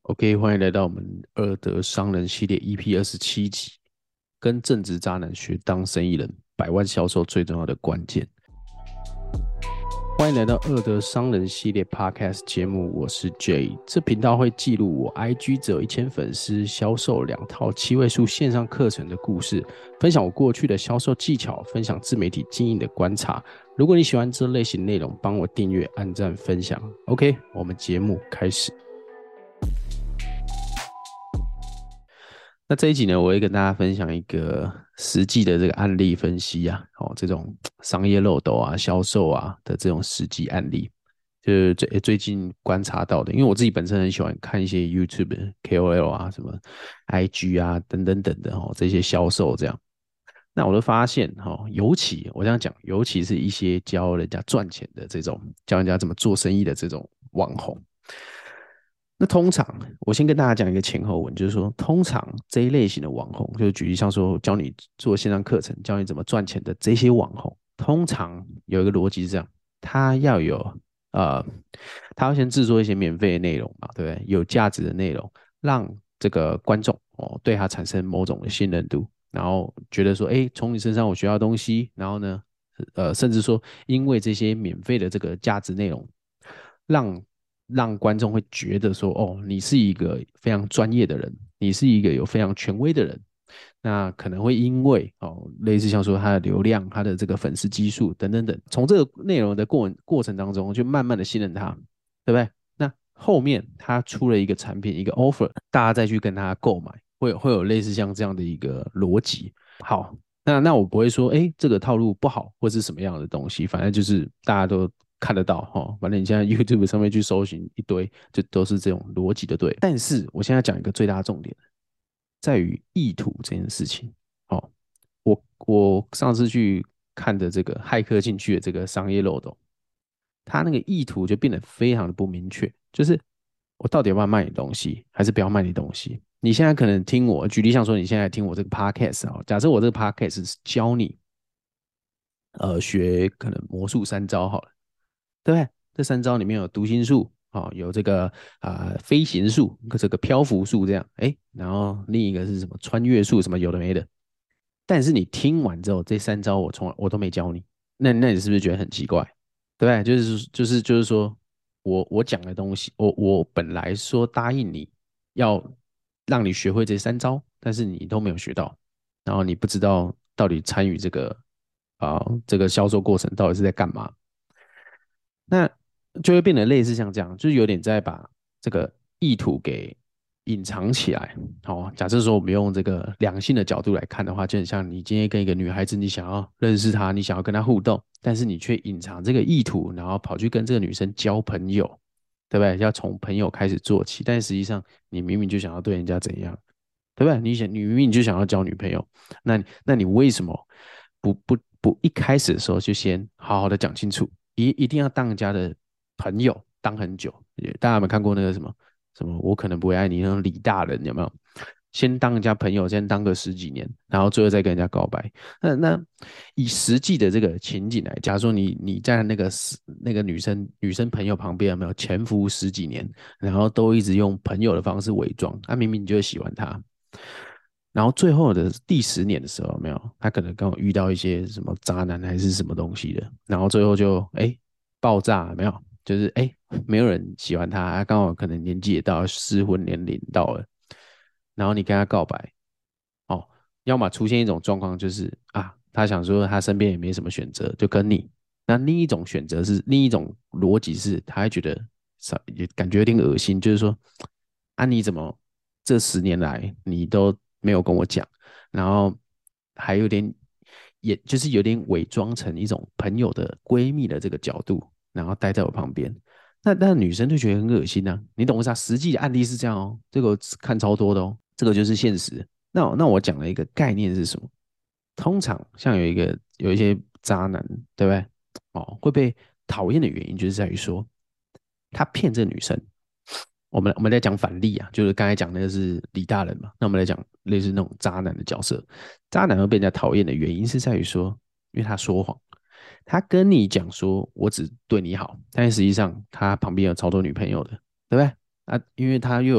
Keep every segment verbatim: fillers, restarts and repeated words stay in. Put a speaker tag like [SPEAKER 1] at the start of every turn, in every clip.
[SPEAKER 1] OK，欢迎来到我们二德商人系列 E P 二十七集，跟正直渣男学当生意人，百万销售最重要的关键。欢迎来到二德商人系列 Podcast 节目，我是 J。这频道会记录我 I G 只有一千粉丝销售两套七位数线上课程的故事，分享我过去的销售技巧，分享自媒体经营的观察。如果你喜欢这类型内容，帮我订阅、按赞、分享。OK，我们节目开始。那这一集呢，我会跟大家分享一个实际的这个案例分析啊，哦，这种商业漏斗啊、销售啊的这种实际案例，就是最最近观察到的。因为我自己本身很喜欢看一些 YouTube K O L 啊、什么 I G 啊等等等的哦，这些销售这样。那我就发现哈、哦，尤其我这样讲，尤其是一些教人家赚钱的这种，教人家怎么做生意的这种网红。那通常，我先跟大家讲一个前后文，就是说，通常这一类型的网红，就是举例像说教你做线上课程，教你怎么赚钱的这些网红，通常有一个逻辑是这样，他要有呃，他要先制作一些免费的内容嘛，对不对？有价值的内容，让这个观众哦对他产生某种的信任度，然后觉得说，哎，从你身上我学到东西，然后呢，呃，甚至说因为这些免费的这个价值内容。让让观众会觉得说，哦，你是一个非常专业的人，你是一个有非常权威的人，那可能会因为哦，类似像说他的流量、他的这个粉丝基数等等等，从这个内容的过过程当中，就慢慢的信任他，对不对？那后面他出了一个产品，一个 offer，大家再去跟他购买，会有会有类似像这样的一个逻辑。好，那那我不会说，哎，这个套路不好，或是什么样的东西，反正就是大家都看得到哈。反正你现在 YouTube 上面去搜寻一堆，就都是这种逻辑的对。但是我现在讲一个最大的重点，在于意图这件事情。哦，我我上次去看的这个骇客进去的这个商业漏洞，它那个意图就变得非常的不明确，就是我到底要不要卖你东西，还是不要卖你东西？你现在可能听我举例，像说你现在听我这个 podcast 啊，假设我这个 podcast 是教你呃学可能魔术三招好了，对不对？这三招里面有读心术，哦，有这个啊、呃飞行术，这个漂浮术这样，哎，然后另一个是什么穿越术，什么有的没的。但是你听完之后，这三招我从来我都没教你，那那你是不是觉得很奇怪？对不对？就是就是就是说我我讲的东西，我我本来说答应你要让你学会这三招，但是你都没有学到，然后你不知道到底参与这个啊、呃这个销售过程到底是在干嘛，那就会变得类似像这样，就是有点在把这个意图给隐藏起来。哦，假设说我们用这个两性的角度来看的话，就很像你今天跟一个女孩子，你想要认识她，你想要跟她互动，但是你却隐藏这个意图，然后跑去跟这个女生交朋友，对不对？要从朋友开始做起，但实际上你明明就想要对人家怎样，对不对？你想，你明明就想要交女朋友，那那你为什么不不不一开始的时候就先好好的讲清楚，一一定要当人家的朋友当很久？大家有没有看过那个什么什么我可能不会爱你那种李大人有没有？先当人家朋友，先当个十几年，然后最后再跟人家告白。那那以实际的这个情景来，假如说你你在那个那个女生女生朋友旁边有没有潜伏十几年，然后都一直用朋友的方式伪装，他、啊、明明你就会喜欢他，然后最后的第十年的时候，没有，他可能刚好遇到一些什么渣男还是什么东西的，然后最后就哎爆炸，没有，就是哎没有人喜欢他，他刚好可能年纪也到了适婚年龄到了，然后你跟他告白，哦，要么出现一种状况就是啊，他想说他身边也没什么选择，就跟你，那另一种选择是另一种逻辑是，他会觉得也感觉有点恶心，就是说啊你怎么这十年来你都没有跟我讲，然后还有点，也就是有点伪装成一种朋友的闺蜜的这个角度，然后待在我旁边。那那女生就觉得很恶心啊，你懂我意思啊？实际的案例是这样哦，这个看超多的哦，这个就是现实。那那我讲了一个概念是什么？通常像有一个有一些渣男，对不对？哦，会被讨厌的原因就是在于说，他骗这个女生。我们我们在讲反例啊，就是刚才讲那个是李大人嘛，那我们来讲类似那种渣男的角色。渣男会被人家讨厌的原因是在于说，因为他说谎，他跟你讲说我只对你好，但实际上他旁边有超多女朋友的，对不对？啊，因为他又有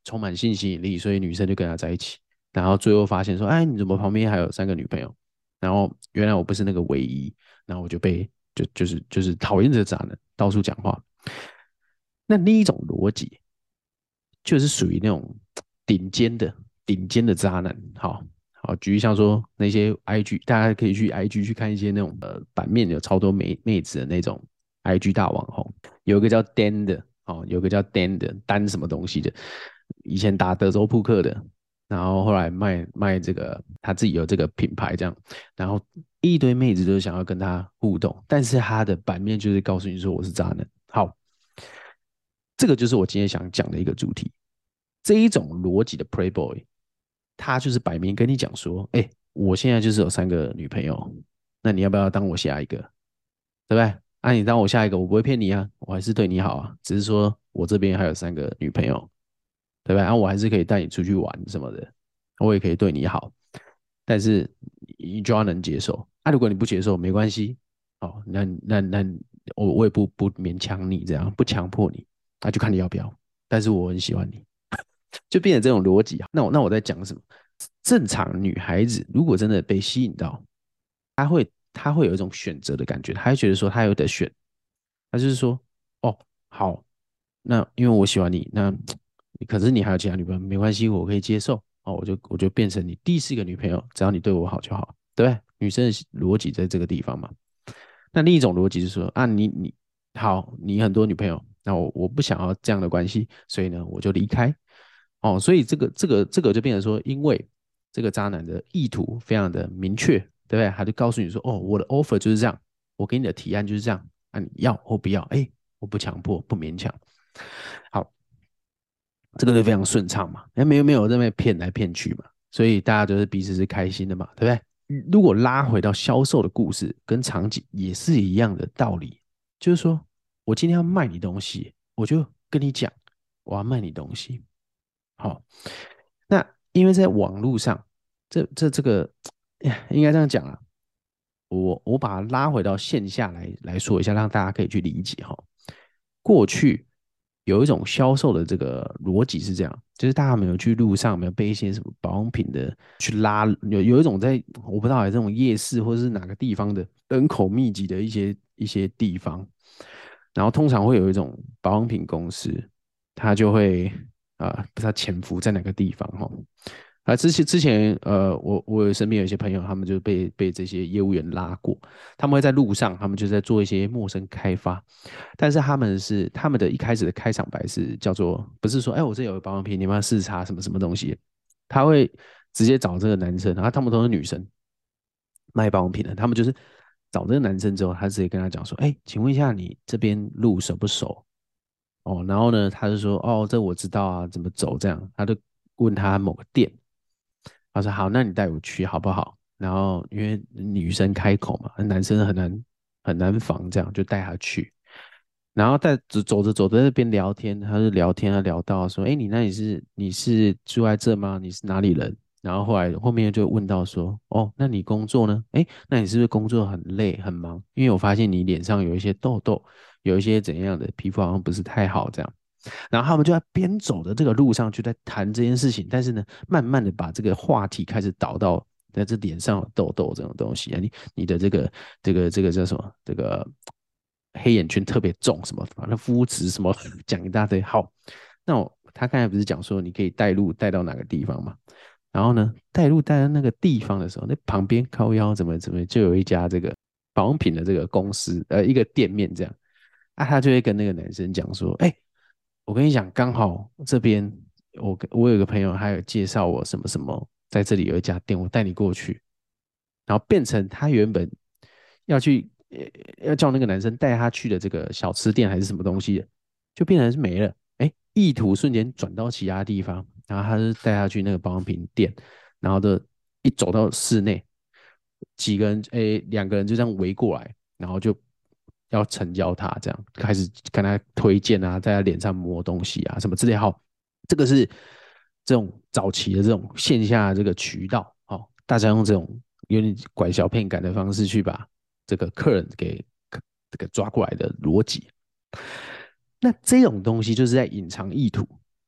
[SPEAKER 1] 充满性吸引力，所以女生就跟他在一起。然后最后发现说，哎，你怎么旁边还有三个女朋友？然后原来我不是那个唯一，然后我就被就就是就是讨厌这个渣男，到处讲话。那另一种逻辑就是属于那种顶尖的顶尖的渣男。好好，举例像说那些 I G，大家可以去 I G 去看一些那种呃版面有超多妹妹子的那种 I G 大网红，有一个叫 Dan 的，哦，有个叫 Dan 的，丹什么东西的，以前打德州扑克的，然后后来卖卖这个他自己有这个品牌这样，然后一堆妹子都想要跟他互动，但是他的版面就是告诉你说我是渣男。好，这个就是我今天想讲的一个主题。这一种逻辑的 Playboy，他就是摆明跟你讲说，哎、欸，我现在就是有三个女朋友，那你要不要当我下一个？对不对？啊，你当我下一个，我不会骗你啊，我还是对你好啊，只是说我这边还有三个女朋友，对不对？啊，我还是可以带你出去玩什么的，我也可以对你好，但是你就要能接受。啊，如果你不接受，没关系，哦，那那那我我也不不勉强你这样，不强迫你，那、啊、就看你要不要。但是我很喜欢你，就变成这种逻辑。那我那我在讲什么？正常女孩子如果真的被吸引到，她会她会有一种选择的感觉，她会觉得说她有得选，她就是说，哦，好，那因为我喜欢你，那可是你还有其他女朋友，没关系，我可以接受。哦，我就我就变成你第四个女朋友，只要你对我好就好，对不对？女生的逻辑在这个地方嘛。那另一种逻辑是说，啊，你你好，你很多女朋友，那我我不想要这样的关系，所以呢，我就离开。哦，所以这个这个这个就变成说，因为这个渣男的意图非常的明确，对不对？他就告诉你说，哦，我的 offer 就是这样，我给你的提案就是这样，啊，你要或不要？哎，我不强迫，不勉强。好，这个就非常顺畅嘛，没有没有在那边骗来骗去嘛，所以大家都是彼此是开心的嘛，对不对？如果拉回到销售的故事跟场景，也是一样的道理，就是说我今天要卖你东西，我就跟你讲，我要卖你东西。好，那因为在网络上，这这这个应该这样讲啊，我我把它拉回到线下来来说一下，让大家可以去理解哈。过去有一种销售的这个逻辑是这样，就是大家没有去路上没有被一些什么保养品的去拉，有有一种在我不知道这种夜市或者是哪个地方的人口密集的一些一些地方，然后通常会有一种保养品公司，它就会啊、呃不知道潜伏在哪个地方哈。啊，之前之前，呃，我我身边有一些朋友，他们就被被这些业务员拉过，他们会在路上，他们就在做一些陌生开发，但是他们是他们的一开始的开场白是叫做，不是说，哎，我这有个保养品，你们要试擦什么什么东西，他会直接找这个男生，然后他们都是女生卖保养品的，他们就是找这个男生之后，他直接跟他讲说，哎，请问一下你这边路熟不熟？哦，然后呢，他就说，哦，这我知道啊，怎么走这样，他就问他某个店。他说好，那你带我去好不好？然后因为女生开口嘛，男生很难很难防，这样就带他去。然后带走走着走着那边聊天，他就聊天啊聊到说，哎，你那里是你是住在这吗？你是哪里人？然后后来后面就问到说，哦，那你工作呢？哎，那你是不是工作很累很忙？因为我发现你脸上有一些痘痘，有一些怎样的皮肤好像不是太好这样。然后他们就在边走的这个路上就在谈这件事情，但是呢，慢慢的把这个话题开始导到在这脸上有痘痘这种东西啊，你你的这个这个这个叫什么？这个黑眼圈特别重，什么反正肤质什么讲一大堆。好，那我他刚才不是讲说你可以带路带到哪个地方嘛？然后呢，带路带到那个地方的时候，那旁边靠腰怎么怎么就有一家这个保养品的这个公司，呃，一个店面这样。啊，他就会跟那个男生讲说，哎、欸我跟你讲，刚好这边我我有个朋友，还有介绍我什么什么，在这里有一家店，我带你过去，然后变成他原本要去呃要叫那个男生带他去的这个小吃店还是什么东西的，就变成是没了，哎，意图瞬间转到其他地方，然后他就带他去那个保养品店，然后的一走到室内，几个人诶两个人就这样围过来，然后就要成交他，这样开始跟他推荐啊，在他脸上摸东西啊，什么之类。好，这个是这种早期的这种线下这个渠道，哦，大家用这种有点拐小骗感的方式去把这个客人给这个抓过来的逻辑。那这种东西就是在隐藏意图，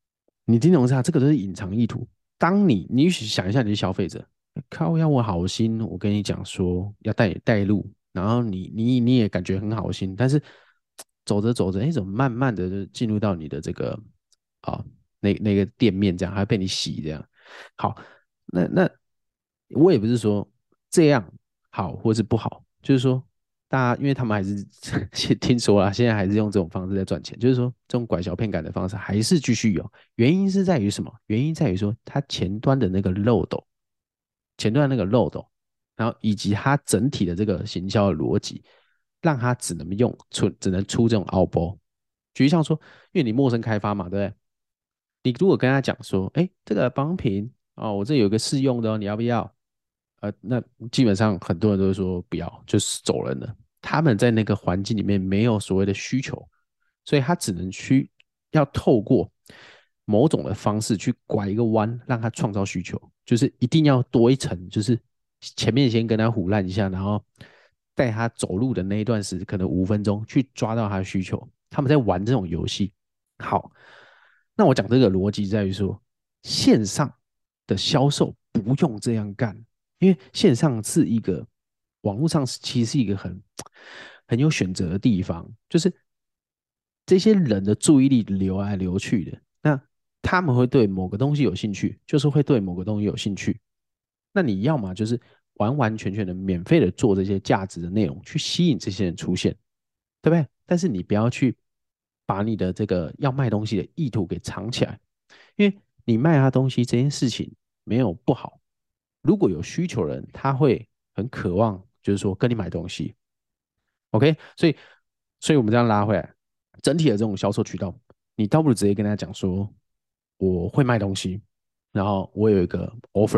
[SPEAKER 1] 你听懂是啊？这个都是隐藏意图。当你你想一下，你是消费者，靠要我好心，我跟你讲说要带你带路，然后你你你也感觉很好心，但是走着走着，哎，怎么慢慢的就进入到你的这个啊那那个店面这样，还被你洗这样。好，那那我也不是说这样好或是不好，就是说大家因为他们还是先听说啦，现在还是用这种方式在赚钱，就是说这种拐小骗感的方式还是继续有。原因是在于什么？原因在于说它前端的那个漏斗，前端的那个漏斗，然后以及它整体的这个行销的逻辑，让它只能用出只能出这种凹波。举例像说，因为你陌生开发嘛，对不对？你如果跟他讲说，哎，这个保养品哦，我这有个试用的哦，你要不要？呃，那基本上很多人都会说不要，就是走人了。他们在那个环境里面没有所谓的需求，所以他只能去要透过某种的方式去拐一个弯，让他创造需求，就是一定要多一层，就是前面先跟他胡乱一下，然后带他走路的那一段时，可能五分钟去抓到他的需求。他们在玩这种游戏。好，那我讲这个逻辑在于说，线上的销售不用这样干，因为线上是一个网络上其实是一个很很有选择的地方，就是这些人的注意力流来流去的，那他们会对某个东西有兴趣，就是会对某个东西有兴趣。那你要么就是完完全全的免费的做这些价值的内容，去吸引这些人出现，对不对？但是你不要去把你的这个要卖东西的意图给藏起来，因为你卖他东西这件事情没有不好。如果有需求的人，他会很渴望，就是说跟你买东西。OK，所以，所以我们这样拉回来，整体的这种销售渠道，你倒不如直接跟他讲说，我会卖东西，然后我有一个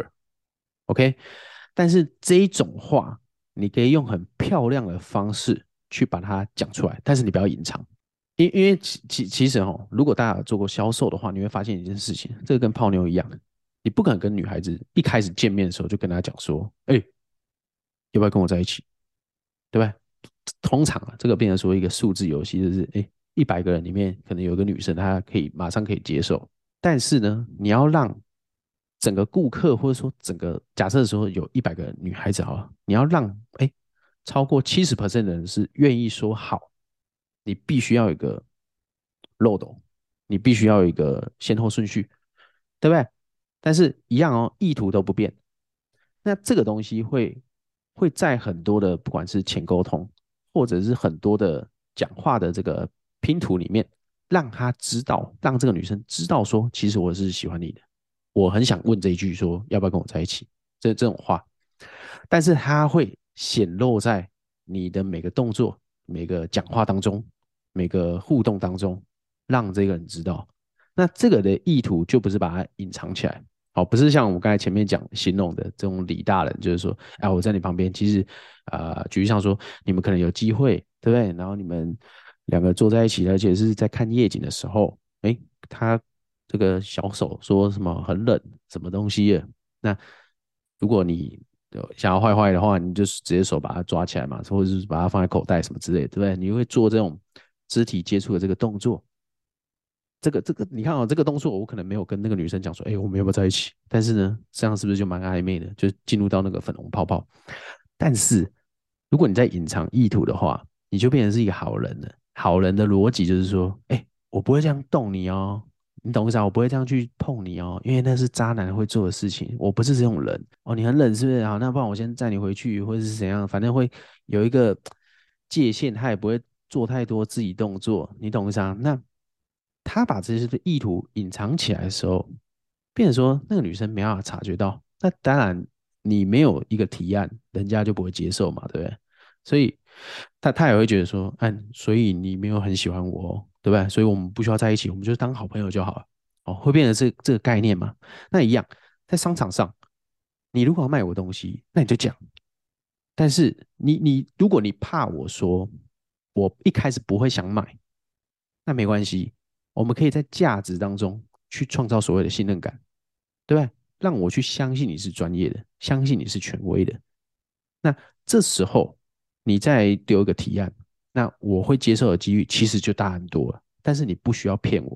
[SPEAKER 1] offer，OK，但是这一种话，你可以用很漂亮的方式去把它讲出来，但是你不要隐藏。因因为其其其实哦，如果大家有做过销售的话，你会发现一件事情，这个跟泡妞一样的，你不可能跟女孩子一开始见面的时候就跟她讲说，哎，要不要跟我在一起，对不对？通常啊，这个变成说一个数字游戏，就是哎，一百个人里面可能有一个女生，她可以马上可以接受，但是呢，你要让整个顾客或者说整个假设说有一百个女孩子好了，你要让哎超过七十 percent 的人是愿意说好，你必须要有一个漏斗，你必须要有一个先后顺序，对不对？但是一样哦，意图都不变。那这个东西会会在很多的不管是前沟通，或者是很多的讲话的这个拼图里面，让他知道，让这个女生知道说，其实我是喜欢你的，我很想问这一句说要不要跟我在一起，这这种话，但是它会显露在你的每个动作、每个讲话当中、每个互动当中，让这个人知道。那这个的意图就不是把它隐藏起来，好，不是像我刚才前面讲形容的这种李大人，就是说，哎，我在你旁边，其实，呃，举例上说，你们可能有机会，对不对？然后你们两个坐在一起，而且是在看夜景的时候，哎，他这个小手说什么很冷，什么东西的，那如果你想要坏坏的话，你就直接手把它抓起来嘛，或者是把它放在口袋什么之类的，对不对？你会做这种肢体接触的这个动作。这个这个，你看哦，这个动作我可能没有跟那个女生讲说，哎，我们要不要在一起？但是呢，这样是不是就蛮暧昧的，就进入到那个粉红泡泡？但是如果你在隐藏意图的话，你就变成是一个好人了。好人的逻辑就是说，哎，我不会这样动你哦，你懂意思啊？我不会这样去碰你哦，因为那是渣男会做的事情。我不是这种人哦，你很冷是不是？好，那不然我先载你回去，或者是怎样，反正会有一个界限，他也不会做太多自己动作，你懂意思啊？那他把这些的意图隐藏起来的时候，变成说那个女生没办法察觉到，那当然你没有一个提案，人家就不会接受嘛，对不对？所以他他也会觉得说，嗯，所以你没有很喜欢我哦，对不对？所以我们不需要在一起，我们就当好朋友就好了。哦，会变成这这个概念嘛？那一样，在商场上，你如果要卖我东西，那你就讲。但是你你如果你怕我说我一开始不会想买，那没关系，我们可以在价值当中去创造所谓的信任感，对不对？让我去相信你是专业的，相信你是权威的。那这时候你再丢一个提案，那我会接受的几率其实就大很多了。但是你不需要骗我，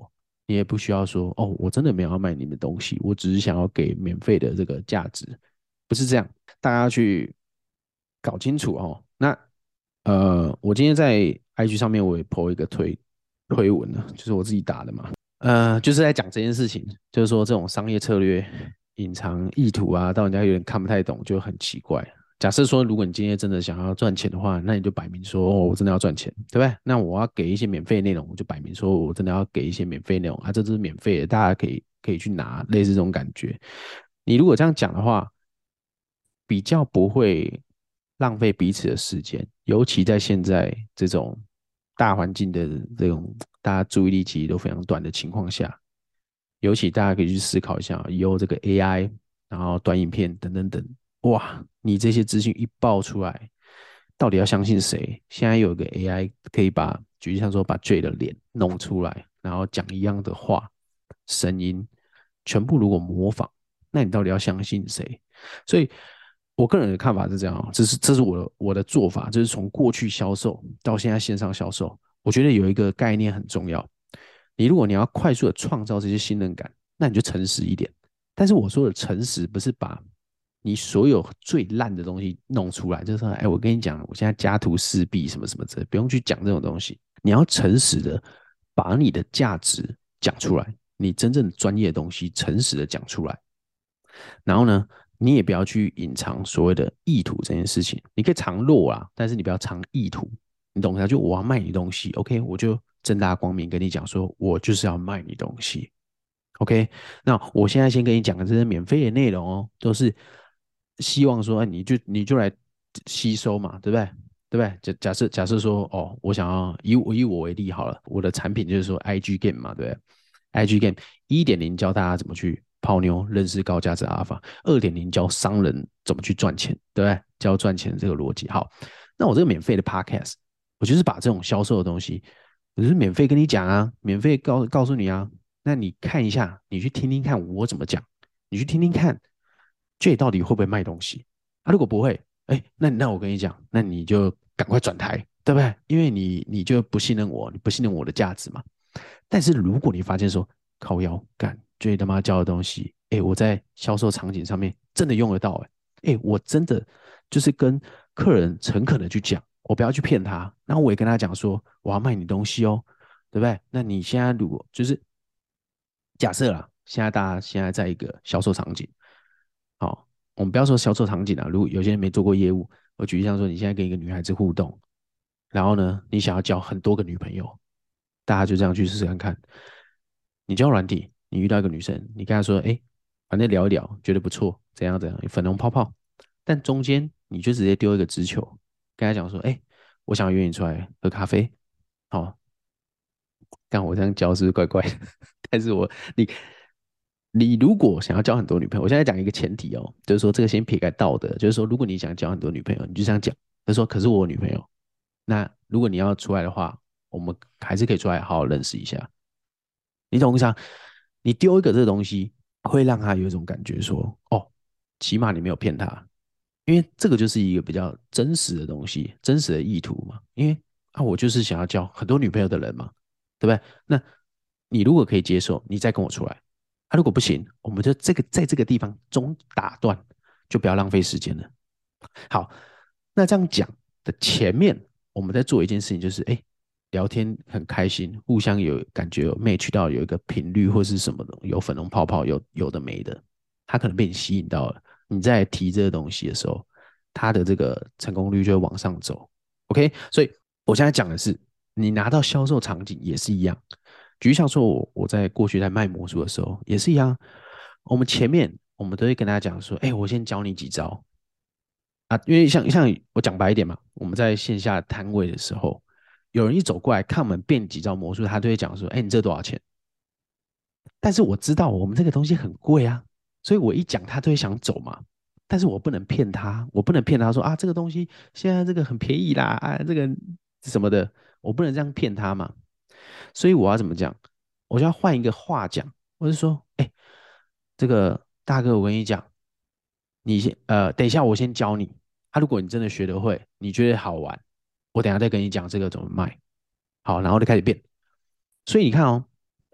[SPEAKER 1] 你也不需要说哦，我真的没有要卖你的东西，我只是想要给免费的这个价值，不是这样，大家要去搞清楚哦。那呃，我今天在 I G 上面我也 po 一个推推文呢，就是我自己打的嘛，呃，就是在讲这件事情，就是说这种商业策略隐藏意图啊，到人家有点看不太懂，就很奇怪。假设说，如果你今天真的想要赚钱的话，那你就摆明说，哦，我真的要赚钱，对不对？那我要给一些免费内容，我就摆明说我真的要给一些免费内容啊，这都是免费的，大家可以可以去拿，类似这种感觉。你如果这样讲的话，比较不会浪费彼此的时间，尤其在现在这种大环境的这种大家注意力其实都非常短的情况下，尤其大家可以去思考一下，以后这个 A I，然后短影片等等等，哇，你这些资讯一爆出来，到底要相信谁？现在有一个 A I 可以把，举例像说把 J 的脸弄出来，然后讲一样的话，声音全部如果模仿，那你到底要相信谁？所以，我个人的看法是这样，这是这是我的我的做法，就是从过去销售到现在线上销售，我觉得有一个概念很重要。你如果你要快速的创造这些信任感，那你就诚实一点。但是我说的诚实，不是把你所有最烂的东西弄出来，就是说，哎，我跟你讲，我现在家徒四壁，什么什么的，不用去讲这种东西。你要诚实的把你的价值讲出来，你真正专业的东西，诚实的讲出来。然后呢，你也不要去隐藏所谓的意图这件事情，你可以藏弱啊，但是你不要藏意图，你懂吗？就我要卖你东西，OK，我就正大光明跟你讲说，我就是要卖你东西，OK。那我现在先跟你讲的这些免费的内容哦，都是希望说，哎，你就你就来吸收嘛，对不对？对不对？假假设假设说，哦，我想要以我以我为例好了，我的产品就是说 I G game 嘛，对不对？I G game 一点零教大家怎么去泡妞，认识高价值阿尔法；二点零教商人怎么去赚钱，对不对？教赚钱的这个逻辑。好，那我这个免费的 podcast，我就是把这种销售的东西，我就是免费跟你讲啊，免费告告诉你啊。那你看一下，你去听听看我怎么讲，你去听听看，J 到底会不会卖东西？啊，如果不会，哎，那那我跟你讲，那你就赶快转台，对不对？因为你你就不信任我，你不信任我的价值嘛。但是如果你发现说靠腰干最他妈教的东西，哎，我在销售场景上面真的用得到，哎，哎，我真的就是跟客人诚恳的去讲，我不要去骗他，然后我也跟他讲说我要卖你东西哦，对不对？那你现在如果就是假设啦，现在大家现在在一个销售场景，好，我们不要说销售场景啊，如果有些人没做过业务，我举例像说你现在跟一个女孩子互动，然后呢，你想要交很多个女朋友，大家就这样去试试看看。你交友软体，你遇到一个女生，你跟她说，哎，反正聊一聊，觉得不错，怎样怎样，粉红泡泡，但中间你就直接丢一个直球，跟她讲说，哎，我想约你出来喝咖啡，好，但我这样教是不是怪怪的？但是我你你如果想要交很多女朋友，我现在讲一个前提哦，就是说这个先撇开道德，就是说如果你想交很多女朋友，你就这样讲，他说可是我有女朋友，那如果你要出来的话，我们还是可以出来好好认识一下。你懂我意思啊？你丢一个这个东西，会让他有一种感觉说，哦，起码你没有骗他，因为这个就是一个比较真实的东西，真实的意图嘛。因为啊，我就是想要交很多女朋友的人嘛，对不对？那你如果可以接受，你再跟我出来；啊，如果不行，我们就这个在这个地方中打断，就不要浪费时间了。好，那这样讲的前面，我们在做一件事情，就是哎，聊天很开心，互相有感觉有 match 到有一个频率或是什么的，有粉红泡泡，有有的没的，他可能被你吸引到了。你在提这个东西的时候，他的这个成功率就会往上走。OK，所以我现在讲的是，你拿到销售场景也是一样。举例像说我我在过去在卖魔术的时候也是一样，我们前面我们都会跟大家讲说，哎，我先教你几招，啊，因为像像我讲白一点嘛，我们在线下摊位的时候，有人一走过来看我们变几招魔术，他都会讲说：“哎，你这多少钱？”但是我知道我们这个东西很贵啊，所以我一讲他都会想走嘛。但是我不能骗他，我不能骗他说啊，这个东西现在这个很便宜啦，啊，这个什么的，我不能这样骗他嘛。所以我要怎么讲？我就要换一个话讲，我是说，哎，这个大哥，我跟你讲，你先呃，等一下我先教你。啊，如果你真的学得会，你觉得好玩，我等一下再跟你讲这个怎么卖。好，然后就开始变。所以你看哦，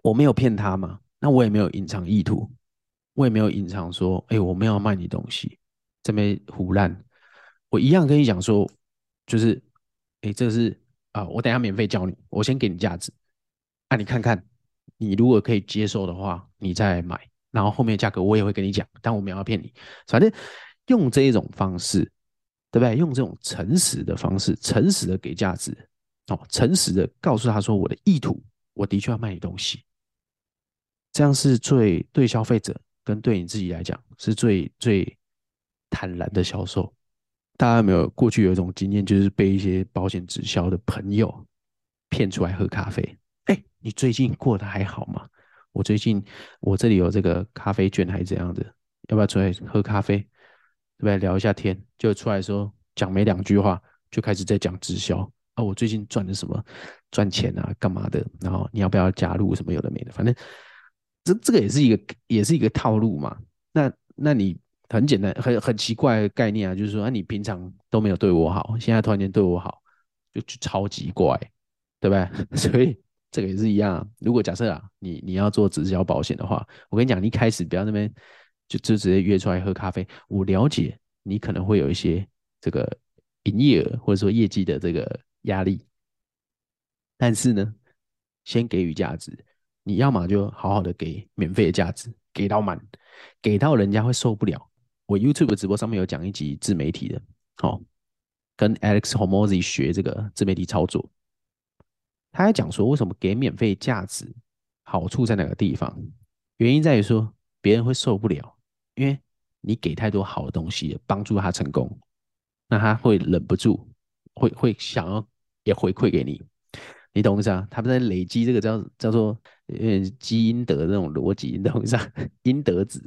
[SPEAKER 1] 我没有骗他嘛，那我也没有隐藏意图，我也没有隐藏说，哎、我没有要卖你东西，这边胡乱，我一样跟你讲说，就是，哎、这个是啊、我等一下免费教你，我先给你价值，啊，你看看，你如果可以接受的话，你再买，然后后面价格我也会跟你讲，但我没有要骗你，反正用这一种方式，对不对？用这种诚实的方式，诚实的给价值，哦，诚实的告诉他说我的意图，我的确要卖你东西。这样是最对消费者跟对你自己来讲是最最坦然的销售。大家有没有过去有一种经验，就是被一些保险直销的朋友骗出来喝咖啡？哎，你最近过得还好吗？我最近我这里有这个咖啡券还是怎样的，要不要出来喝咖啡？对不对？聊一下天，就出来说讲没两句话就开始在讲直销啊，我最近赚了什么赚钱啊，干嘛的？然后你要不要加入什么有的没的，反正这这个也是一个也是一个套路嘛。那那你很简单，很很奇怪的概念啊，就是说，啊，你平常都没有对我好，现在突然间对我好，就就超级怪，对不对？所以这个也是一样啊。如果假设啊，你你要做直销保险的话，我跟你讲，你一开始不要那边就就直接约出来喝咖啡。我了解你可能会有一些这个营业额或者说业绩的这个压力，但是呢，先给予价值，你要么就好好的给免费的价值，给到满，给到人家会受不了。我 YouTube 直播上面有讲一集自媒体的，好、哦，跟 Alex Hormozy 学这个自媒体操作，他还讲说为什么给免费价值好处在哪个地方？原因在于说别人会受不了，因为你给太多好的东西帮助他成功，那他会忍不住，会会想要也回馈给你，你懂我意思啊？他们在累积这个叫叫做呃基因德的那种逻辑，你懂我意思啊？因德值，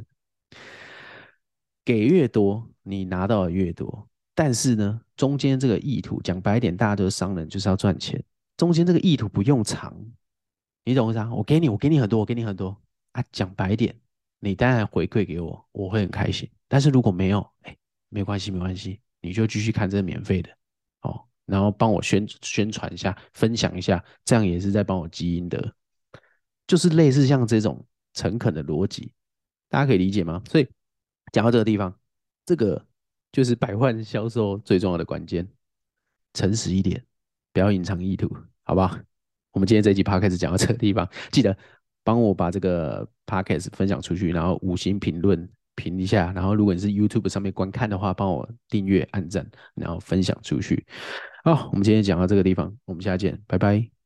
[SPEAKER 1] 给越多，你拿到的越多。但是呢，中间这个意图，讲白一点，大家都是商人，就是要赚钱。中间这个意图不用藏，你懂我意思啊？我给你，我给你很多，我给你很多啊。讲白一点，你当然回馈给我，我会很开心。但是如果没有，哎，没关系，没关系，你就继续看这个免费的哦，然后帮我宣宣传一下，分享一下，这样也是在帮我积阴德，就是类似像这种诚恳的逻辑，大家可以理解吗？所以讲到这个地方，这个就是百万销售最重要的关键，诚实一点，不要隐藏意图，好不好？我们今天这一集 podcast 讲到这个地方，记得帮我把这个 podcast 分享出去，然后五星评论评一下，然后如果你是 YouTube 上面观看的话，帮我订阅、按赞，然后分享出去。好，我们今天讲到这个地方，我们下次见，拜拜。